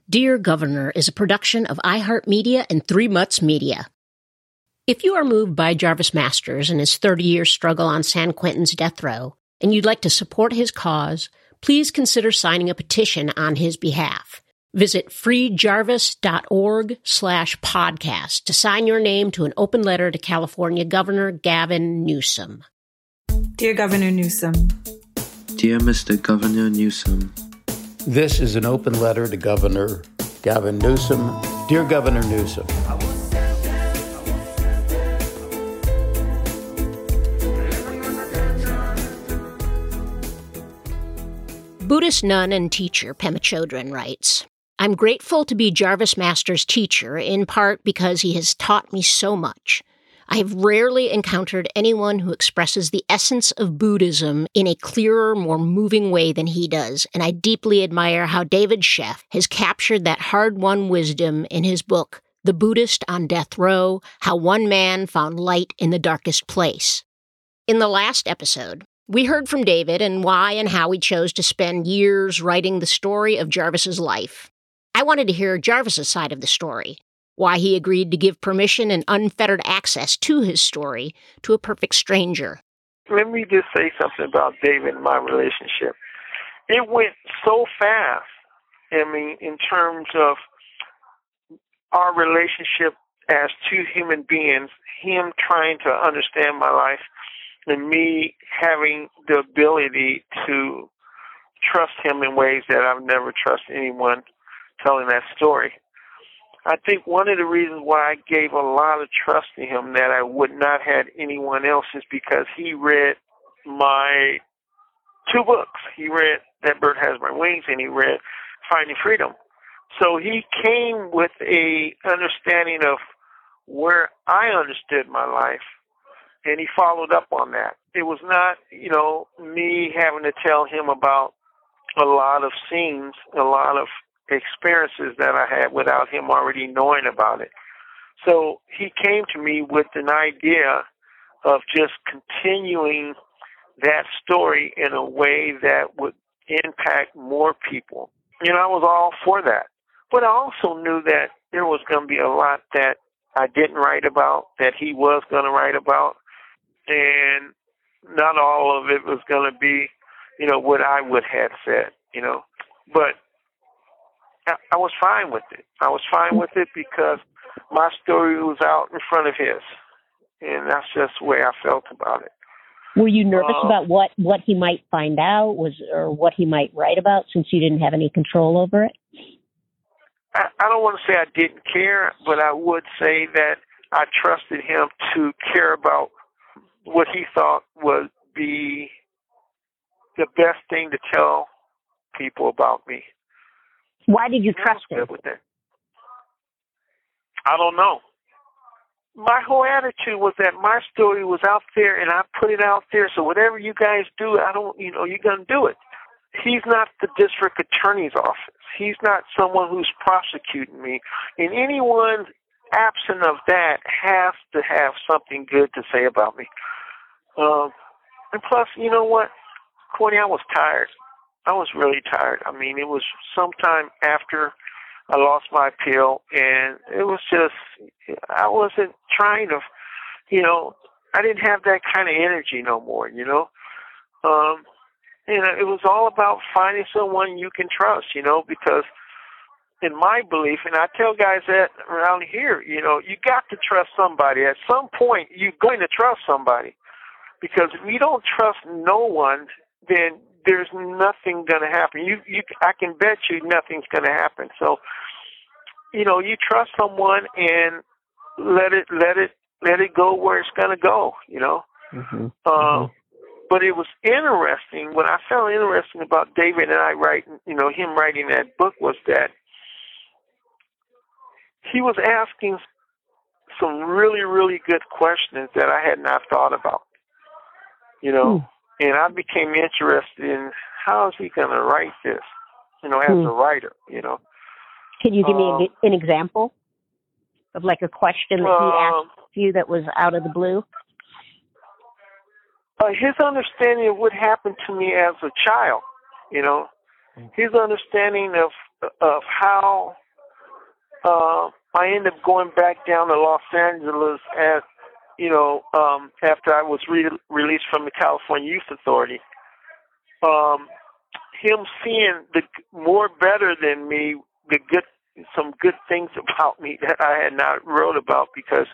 Dear Governor is a production of iHeartMedia and Three Mutts Media. If you are moved by Jarvis Masters and his 30-year struggle on San Quentin's death row, and you'd like to support his cause, please consider signing a petition on his behalf. Visit freejarvis.org/podcast to sign your name to an open letter to California Governor Gavin Newsom. Dear Governor Newsom. Dear Mr. Governor Newsom. This is an open letter to Governor Gavin Newsom. Dear Governor Newsom. Buddhist nun and teacher Pema Chodron writes, I'm grateful to be Jarvis Masters' teacher, in part because he has taught me so much. I have rarely encountered anyone who expresses the essence of Buddhism in a clearer, more moving way than he does, and I deeply admire how David Sheff has captured that hard-won wisdom in his book, The Buddhist on Death Row, How One Man Found Light in the Darkest Place. In the last episode, we heard from David and why and how he chose to spend years writing the story of Jarvis's life. I wanted to hear Jarvis's side of the story, why he agreed to give permission and unfettered access to his story to a perfect stranger. Let me just say something about David and my relationship. It went so fast, in terms of our relationship as two human beings, him trying to understand my life and me having the ability to trust him in ways that I've never trusted anyone telling that story. I think one of the reasons why I gave a lot of trust to him that I would not have anyone else is because he read my two books. He read That Bird Has My Wings and he read Finding Freedom. So he came with a understanding of where I understood my life, and he followed up on that. It was not, me having to tell him about a lot of scenes, a lot of experiences that I had without him already knowing about it. So he came to me with an idea of just continuing that story in a way that would impact more people. I was all for that. But I also knew that there was going to be a lot that I didn't write about, that he was going to write about, and not all of it was going to be, what I would have said, But I was fine with it. I was fine with it because my story was out in front of his, and that's just the way I felt about it. Were you nervous about what he might find out or what he might write about since you didn't have any control over it? I don't want to say I didn't care, but I would say that I trusted him to care about what he thought would be the best thing to tell people about me. Why did you trust him? With that. I don't know. My whole attitude was that my story was out there and I put it out there. So whatever you guys do, you're going to do it. He's not the district attorney's office. He's not someone who's prosecuting me. And anyone absent of that has to have something good to say about me. And plus, you know what, Courtney, I was tired. I was really tired. It was sometime after I lost my appeal, and it was just, I wasn't trying to, I didn't have that kind of energy no more, it was all about finding someone you can trust, because in my belief, and I tell guys that around here, you got to trust somebody. At some point, you're going to trust somebody, because if you don't trust no one, then there's nothing going to happen. I can bet you nothing's going to happen. So, you trust someone and let it go where it's going to go. Mm-hmm. But it was interesting. What I found interesting about David and I him writing that book was that he was asking some really, really good questions that I had not thought about. And I became interested in how is he going to write this, as a writer, Can you give me an example of like a question that he asked you that was out of the blue? His understanding of what happened to me as a child, his understanding of how I ended up going back down to Los Angeles after I was released from the California Youth Authority. Him seeing the more better than me, some good things about me that I had not wrote about, because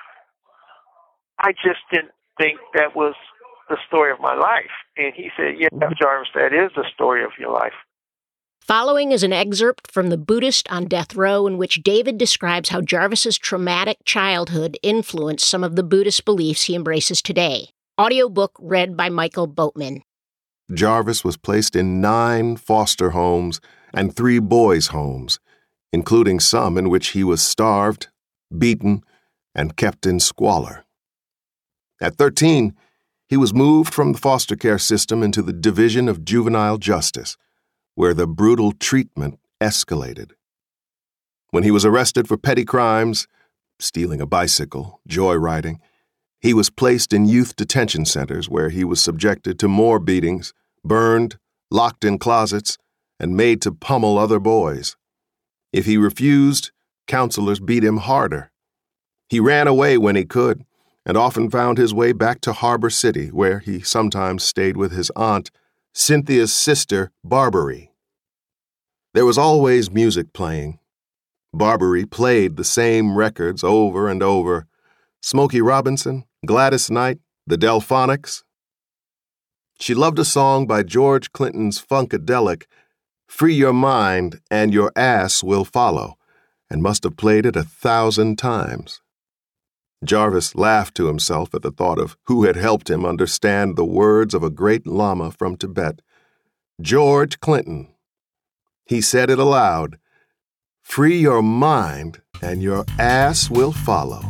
I just didn't think that was the story of my life. And he said, yeah, Jarvis, that is the story of your life. Following is an excerpt from The Buddhist on Death Row, in which David describes how Jarvis's traumatic childhood influenced some of the Buddhist beliefs he embraces today. Audiobook read by Michael Boatman. Jarvis was placed in 9 foster homes and 3 boys' homes, including some in which he was starved, beaten, and kept in squalor. At 13, he was moved from the foster care system into the Division of Juvenile Justice, where the brutal treatment escalated. When he was arrested for petty crimes, stealing a bicycle, joyriding, he was placed in youth detention centers where he was subjected to more beatings, burned, locked in closets, and made to pummel other boys. If he refused, counselors beat him harder. He ran away when he could, and often found his way back to Harbor City, where he sometimes stayed with his aunt, Cynthia's sister, Barbary. There was always music playing. Barbary played the same records over and over: Smokey Robinson, Gladys Knight, the Delphonics. She loved a song by George Clinton's Funkadelic, Free Your Mind and Your Ass Will Follow, and must have played it 1,000 times. Jarvis laughed to himself at the thought of who had helped him understand the words of a great lama from Tibet. George Clinton. He said it aloud: "Free your mind and your ass will follow."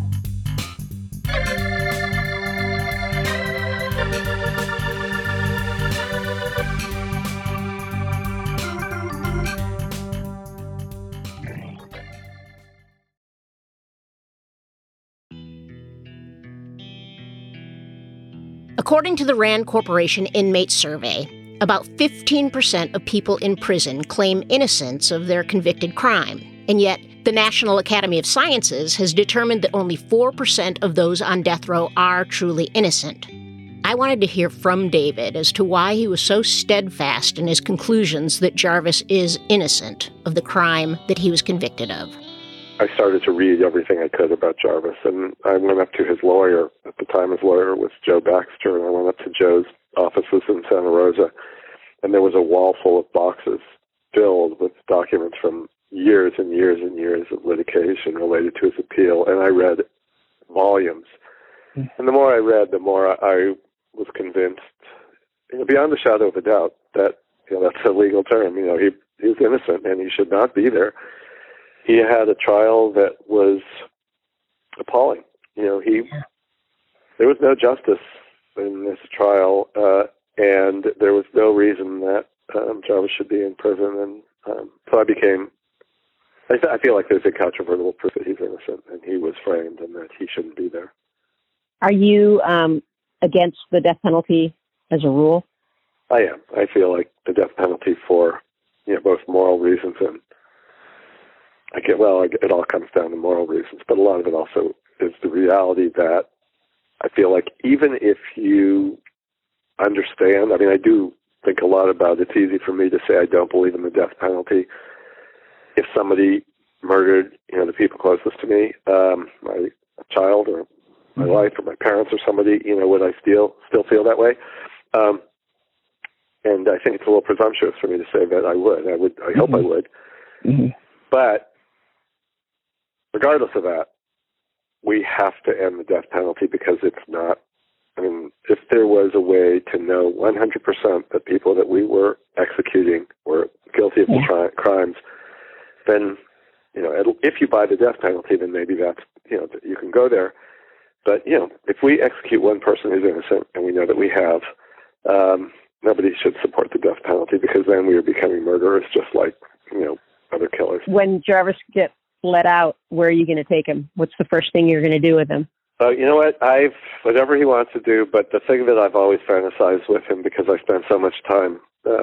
According to the RAND Corporation Inmate Survey, about 15% of people in prison claim innocence of their convicted crime, and yet the National Academy of Sciences has determined that only 4% of those on death row are truly innocent. I wanted to hear from David as to why he was so steadfast in his conclusions that Jarvis is innocent of the crime that he was convicted of. I started to read everything I could about Jarvis, and I went up to his lawyer. At the time, his lawyer was Joe Baxter, and I went up to Joe's offices in Santa Rosa, and there was a wall full of boxes filled with documents from years and years and years of litigation related to his appeal, and I read volumes. And the more I read, the more I was convinced, beyond a shadow of a doubt, that that's a legal term. He's innocent, and he should not be there. He had a trial that was appalling. There was no justice in this trial, and there was no reason that Jarvis should be in prison. And so I feel like there's incontrovertible proof that he's innocent, and he was framed, and that he shouldn't be there. Are you against the death penalty as a rule? I am. I feel like the death penalty for both moral reasons and it all comes down to moral reasons, but a lot of it also is the reality that I feel like even if you understand, I do think a lot about it. It's easy for me to say I don't believe in the death penalty. If somebody murdered, the people closest to me, my child or my wife or my parents or somebody, would I still feel that way? And I think it's a little presumptuous for me to say that I would. I hope I would. Mm-hmm. But regardless of that, we have to end the death penalty, because it's not, if there was a way to know 100% that people that we were executing were guilty of the crimes, then, if you buy the death penalty, then maybe that's, you can go there. But, if we execute one person who's innocent, and we know that we have, nobody should support the death penalty, because then we are becoming murderers just like, other killers. When Jarvis gets let out, where are you going to take him? What's the first thing you're going to do with him? You know what? Whatever he wants to do, but the thing that I've always fantasized with him, because I spent so much time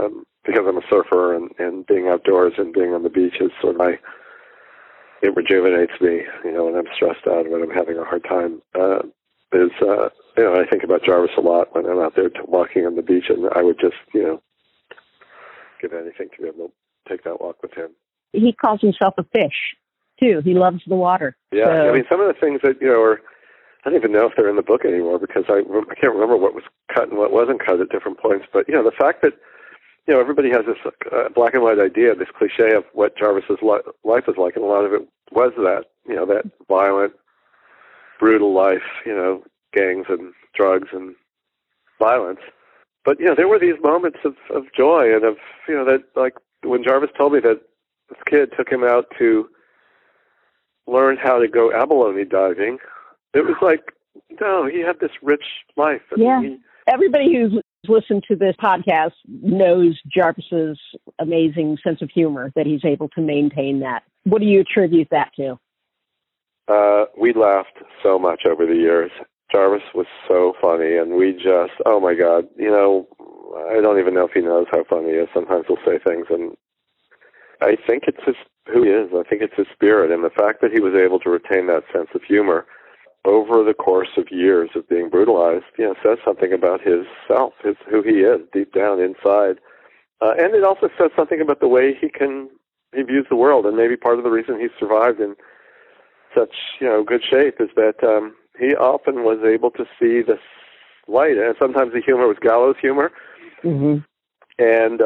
because I'm a surfer and being outdoors and being on the beach is sort of it rejuvenates me, when I'm stressed out, when I'm having a hard time. I think about Jarvis a lot when I'm out there walking on the beach, and I would just, give anything to be able to take that walk with him. He calls himself a fish, too. He loves the water. Yeah, so. I mean, some of the things that, I don't even know if they're in the book anymore because I can't remember what was cut and what wasn't cut at different points. But, the fact that, everybody has this black and white idea, this cliche of what Jarvis's life is like, and a lot of it was that, that violent, brutal life, gangs and drugs and violence. But, there were these moments of joy and of, that, like, when Jarvis told me that this kid took him out to learn how to go abalone diving, it was like, no, he had this rich life. Everybody who's listened to this podcast knows Jarvis's amazing sense of humor, that he's able to maintain that. What do you attribute that to? We laughed so much over the years. Jarvis was so funny, and we just, oh my God, I don't even know if he knows how funny he is. Sometimes he'll say things, and I think it's just who he is. I think it's his spirit, and the fact that he was able to retain that sense of humor over the course of years of being brutalized, says something about his self, who he is deep down inside. And it also says something about the way he views the world, and maybe part of the reason he survived in such, good shape is that he often was able to see this light, and sometimes the humor was gallows humor, and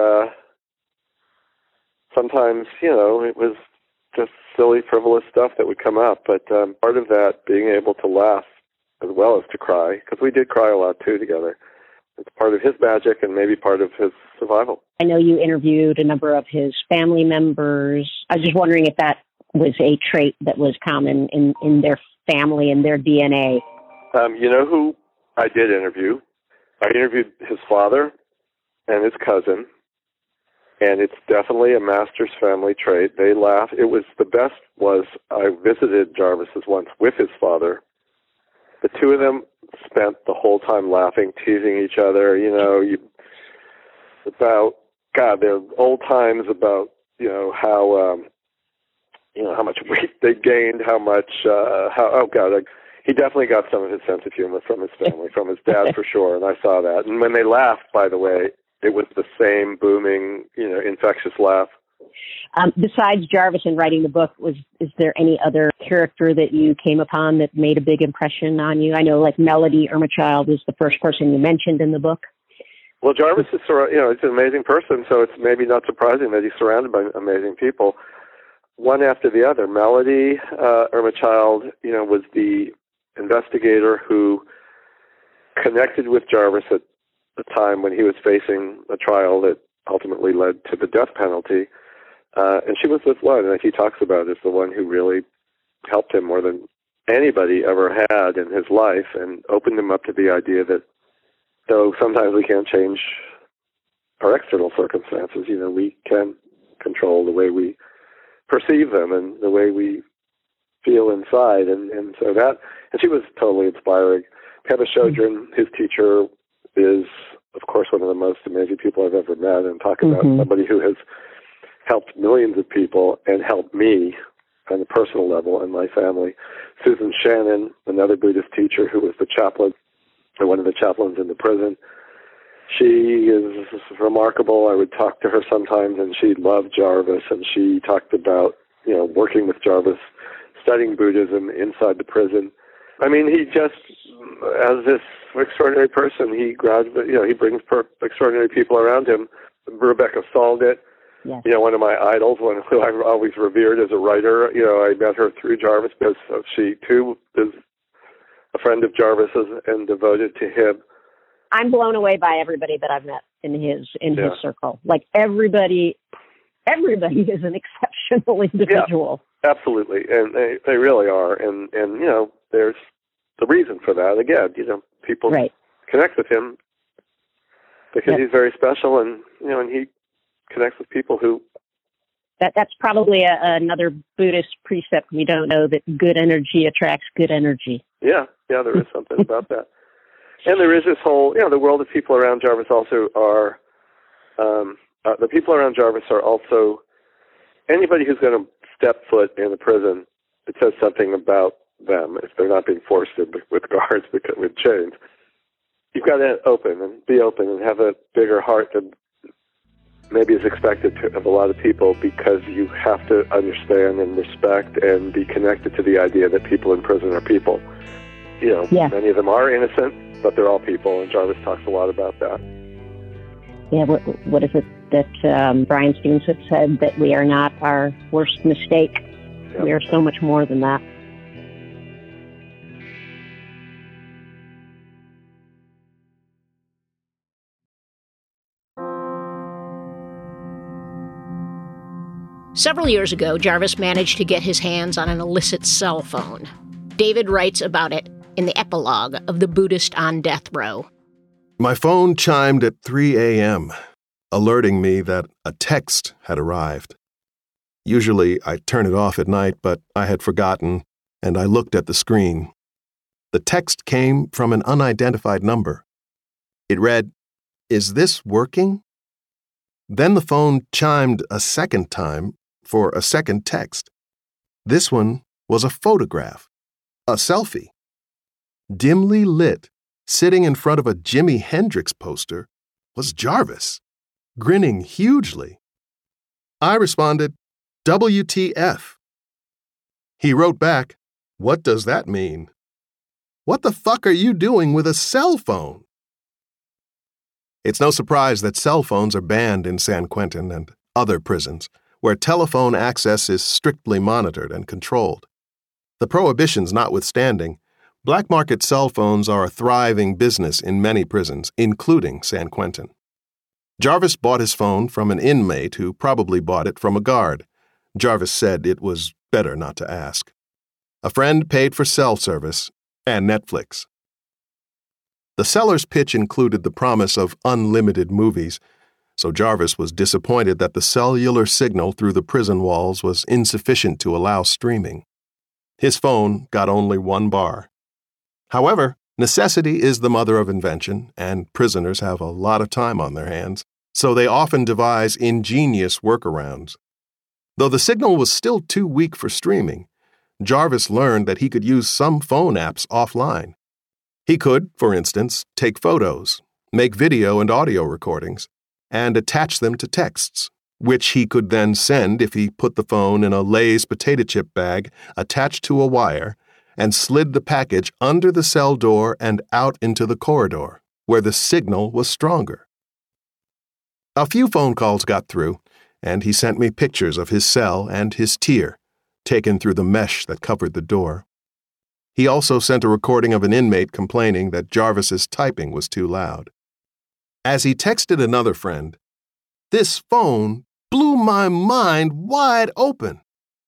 sometimes, it was just silly, frivolous stuff that would come up. But part of that, being able to laugh as well as to cry, because we did cry a lot too together, it's part of his magic and maybe part of his survival. I know you interviewed a number of his family members. I was just wondering if that was a trait that was common in their family and their DNA. You know who I did interview? I interviewed his father and his cousin, and it's definitely a Masters family trait. They laugh. It was the best was I visited Jarvis's once with his father. The two of them spent the whole time laughing, teasing each other, about, God, their old times about, how much weight they gained, he definitely got some of his sense of humor from his family, from his dad for sure, and I saw that. And when they laughed, by the way, it was the same booming, infectious laugh. Besides Jarvis and writing the book, is there any other character that you came upon that made a big impression on you? I know, like Melody Ermachild was the first person you mentioned in the book. Well, Jarvis is, he's an amazing person, so it's maybe not surprising that he's surrounded by amazing people. One after the other. Melody Ermachild, was the investigator who connected with Jarvis at the time when he was facing a trial that ultimately led to the death penalty. And she was the one that he talks about as the one who really helped him more than anybody ever had in his life and opened him up to the idea that though sometimes we can't change our external circumstances, we can control the way we perceive them and the way we feel inside. And so that, and she was totally inspiring. Pema Chodron, his teacher, is, of course, one of the most amazing people I've ever met, and talk about somebody who has helped millions of people and helped me on a personal level and my family. Susan Shannon, another Buddhist teacher who was the chaplain, or one of the chaplains in the prison. She is remarkable. I would talk to her sometimes, and she loved Jarvis, and she talked about, working with Jarvis, studying Buddhism inside the prison. I mean, he just, as this extraordinary person, he brings extraordinary people around him. Rebecca Solnit, one of my idols, one who I've always revered as a writer. I met her through Jarvis because she, too, is a friend of Jarvis's and devoted to him. I'm blown away by everybody that I've met in his circle. Like everybody is an exceptional individual. Yeah, absolutely, and they really are. And there's the reason for that. Again, people connect with him because he's very special, and and he connects with people who. That's probably another Buddhist precept we don't know, that good energy attracts good energy. Yeah, there is something about that. And there is this whole, the world of people around Jarvis also are The people around Jarvis are also, anybody who's going to step foot in a prison, it says something about them if they're not being forced in with guards with chains. You've got to be open and have a bigger heart than maybe is expected of a lot of people, because you have to understand and respect and be connected to the idea that people in prison are people. Many of them are innocent, but they're all people, and Jarvis talks a lot about that. Yeah, what is it that Bryan Stevenson said, that we are not our worst mistake? Yep. We are so much more than that. Several years ago, Jarvis managed to get his hands on an illicit cell phone. David writes about it in the epilogue of The Buddhist on Death Row. My phone chimed at 3 a.m., alerting me that a text had arrived. Usually I turn it off at night, but I had forgotten, and I looked at the screen. The text came from an unidentified number. It read, "Is this working?" Then the phone chimed a second time for a second text. This one was a photograph, a selfie. Dimly lit, sitting in front of a Jimi Hendrix poster, was Jarvis, grinning hugely. I responded, "WTF?" He wrote back, "What does that mean? What the fuck are you doing with a cell phone?" It's no surprise that cell phones are banned in San Quentin and other prisons, where telephone access is strictly monitored and controlled. The prohibitions notwithstanding, black market cell phones are a thriving business in many prisons, including San Quentin. Jarvis bought his phone from an inmate who probably bought it from a guard. Jarvis said it was better not to ask. A friend paid for cell service and Netflix. The seller's pitch included the promise of unlimited movies, so Jarvis was disappointed that the cellular signal through the prison walls was insufficient to allow streaming. His phone got only 1 bar. However, necessity is the mother of invention, and prisoners have a lot of time on their hands, so they often devise ingenious workarounds. Though the signal was still too weak for streaming, Jarvis learned that he could use some phone apps offline. He could, for instance, take photos, make video and audio recordings, and attach them to texts, which he could then send if he put the phone in a Lay's potato chip bag attached to a wire and slid the package under the cell door and out into the corridor, where the signal was stronger. A few phone calls got through, and he sent me pictures of his cell and his tier, taken through the mesh that covered the door. He also sent a recording of an inmate complaining that Jarvis's typing was too loud. As he texted another friend, "This phone blew my mind wide open.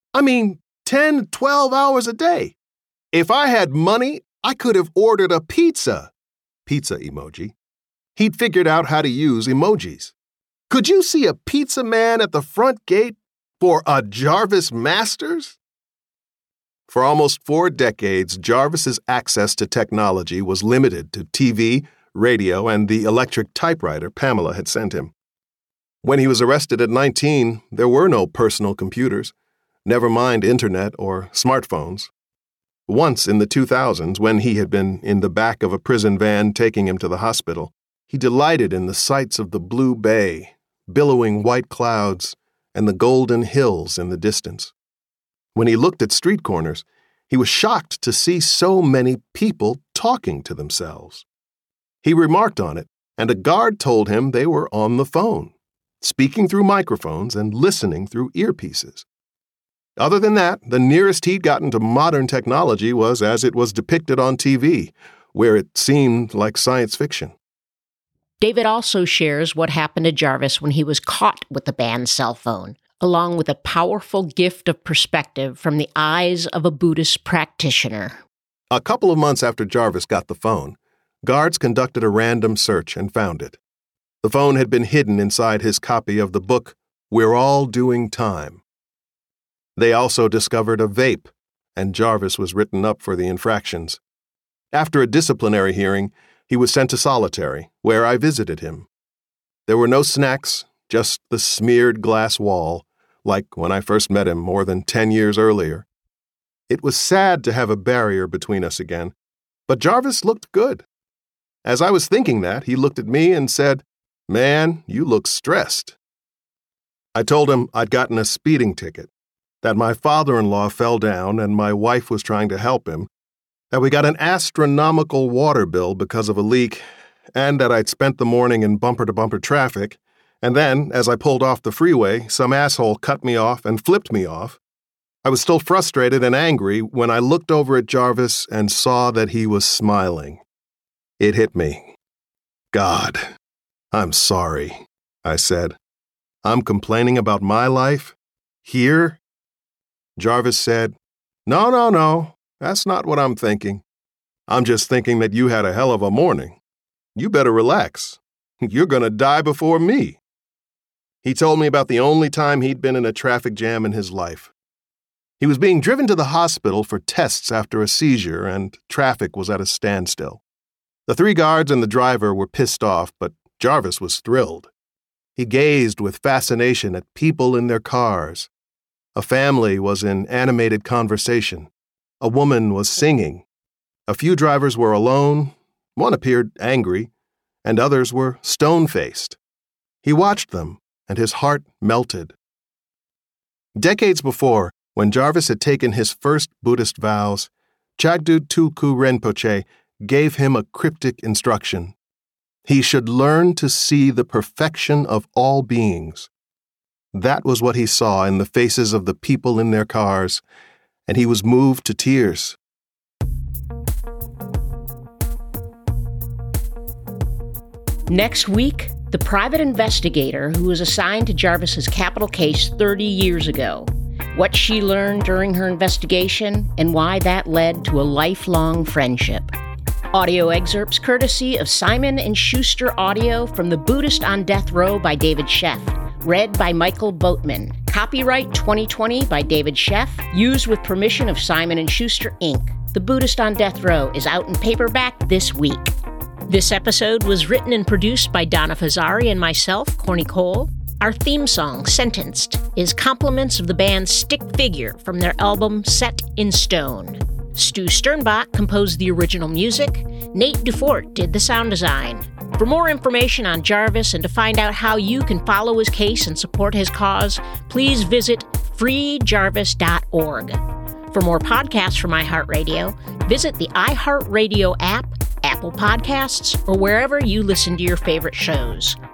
10, 12 hours a day. If I had money, I could have ordered a pizza." Pizza emoji. He'd figured out how to use emojis. Could you see a pizza man at the front gate for a Jarvis Masters? For almost 4 decades, Jarvis's access to technology was limited to TV, radio, and the electric typewriter Pamela had sent him. When he was arrested at 19, there were no personal computers, never mind internet or smartphones. Once in the 2000s, when he had been in the back of a prison van taking him to the hospital, he delighted in the sights of the blue bay, billowing white clouds, and the golden hills in the distance. When he looked at street corners, he was shocked to see so many people talking to themselves. He remarked on it, and a guard told him they were on the phone, speaking through microphones and listening through earpieces. Other than that, the nearest he'd gotten to modern technology was as it was depicted on TV, where it seemed like science fiction. David also shares what happened to Jarvis when he was caught with the banned cell phone, along with a powerful gift of perspective from the eyes of a Buddhist practitioner. A couple of months after Jarvis got the phone, guards conducted a random search and found it. The phone had been hidden inside his copy of the book, We're All Doing Time. They also discovered a vape, and Jarvis was written up for the infractions. After a disciplinary hearing, he was sent to solitary, where I visited him. There were no snacks, just the smeared glass wall, like when I first met him more than 10 years earlier. It was sad to have a barrier between us again, but Jarvis looked good. As I was thinking that, he looked at me and said, "Man, you look stressed." I told him I'd gotten a speeding ticket, that my father-in-law fell down and my wife was trying to help him, that we got an astronomical water bill because of a leak, and that I'd spent the morning in bumper-to-bumper traffic, and then, as I pulled off the freeway, some asshole cut me off and flipped me off. I was still frustrated and angry when I looked over at Jarvis and saw that he was smiling. It hit me. "God, I'm sorry," I said. "I'm complaining about my life? Here?" Jarvis said, No, that's not what I'm thinking. I'm just thinking that you had a hell of a morning. You better relax. You're going to die before me." He told me about the only time he'd been in a traffic jam in his life. He was being driven to the hospital for tests after a seizure, and traffic was at a standstill. The 3 guards and the driver were pissed off, but Jarvis was thrilled. He gazed with fascination at people in their cars. A family was in animated conversation. A woman was singing. A few drivers were alone, one appeared angry, and others were stone-faced. He watched them, and his heart melted. Decades before, when Jarvis had taken his first Buddhist vows, Chagdu Tulku Rinpoche gave him a cryptic instruction. He should learn to see the perfection of all beings. That was what he saw in the faces of the people in their cars, and he was moved to tears. Next week, the private investigator who was assigned to Jarvis's capital case 30 years ago, what she learned during her investigation, and why that led to a lifelong friendship. Audio excerpts courtesy of Simon & Schuster Audio from The Buddhist on Death Row by David Sheff, read by Michael Boatman. Copyright 2020 by David Sheff, used with permission of Simon & Schuster, Inc. The Buddhist on Death Row is out in paperback this week. This episode was written and produced by Donna Fazzari and myself, Corny Cole. Our theme song, Sentenced, is compliments of the band Stick Figure from their album Set in Stone. Stu Sternbach composed the original music. Nate Dufort did the sound design. For more information on Jarvis and to find out how you can follow his case and support his cause, please visit freejarvis.org. For more podcasts from iHeartRadio, visit the iHeartRadio app, Apple Podcasts, or wherever you listen to your favorite shows.